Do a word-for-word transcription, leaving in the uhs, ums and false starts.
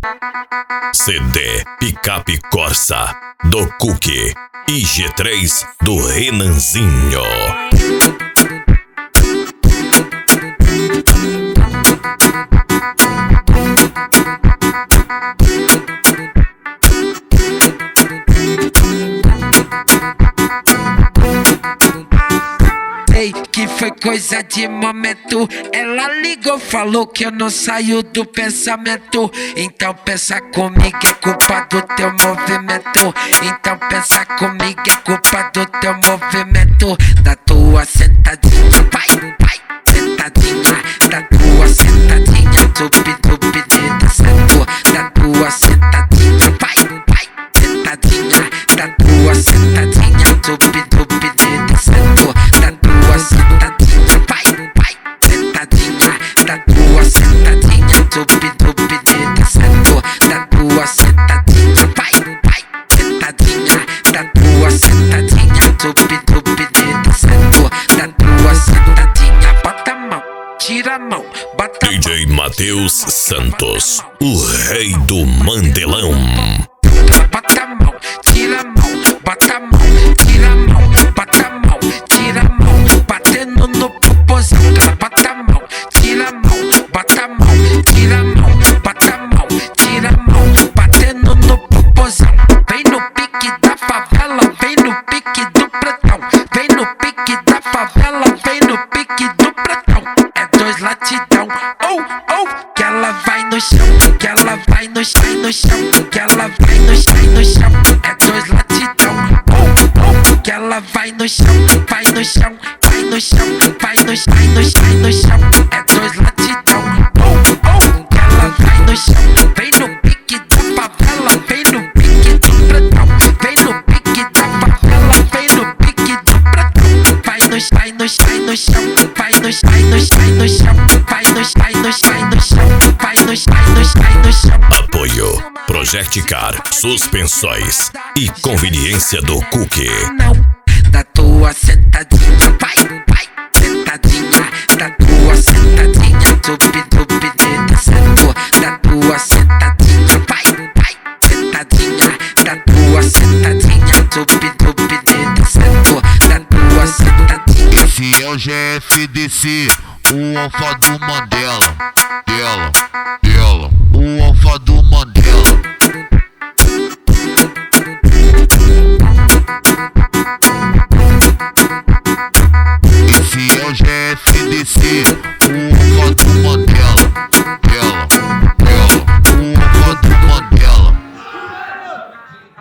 C D Picape Corsa do Cookie e G três do Renanzinho. Que foi coisa de momento. Ela ligou, falou que eu não saio do pensamento. Então pensa comigo, é culpa do teu movimento. Então pensa comigo, é culpa do teu movimento. Da tua sentadinha, vai, vai, sentadinha. Da tua sentadinha, tupi, tupi, descendo. Da tua sentadinha, vai, vai, sentadinha. Da tua sentadinha, tupi, tupi, descendo. Da tua sentadinha, vai, vai, sentadinha. Da tua sentadinha, tupi, tupi, descendo. Da tua sentadinha, vai, vai, sentadinha. Da tua sentadinha, tupi, tupi, descendo. Da tua sentadinha, bota a mão, tira a mão, bota a mão. D J Matheus Santos, o rei do Mandelão. Bota a mão, tira a mão, bota a mão, tira a mão, bota a mão, tira a mão, batendo no popozão. Bota a mão, tira a mão, bota a mão, tira a mão, bota a mão, tira a mão, batendo no popozão. Vem no pique da favela, vem no pique do pretão. Vem no pique da favela, vem no pique do pretão. É dois latidão, oh, oh, que ela vai no chão, que ela vai no chão, no chão, que ela vai no chão, no chão. É dois latidão, oh, oh, que ela vai no chão, vai no chão, vai no chão, vai no chão, no chão, no chão. É dois latidão, oh, oh, que ela vai no chão. Vem no pique da favela, vem no pique do pretão. Vem no pique da favela, vem no pique do pretão. Vai no chão, vai no chão, no chão, vai no chão, no chão, no chão, vai no chão, no chão, no chão, vai no chão, no chão, no chão. Apoio Project Car, suspensões e conveniência do Cookie. Não, da tua sentadinha, vai, vai, sentadinha. Da tua sentadinha, tupi, tupi, descendo. Da tua sentadinha, vai, vai, sentadinha. Da tua sentadinha, tupi, tupi, descendo. Da tua sentadinha. Esse é o G F D C, o alfa do Mandela. Dela, dela, o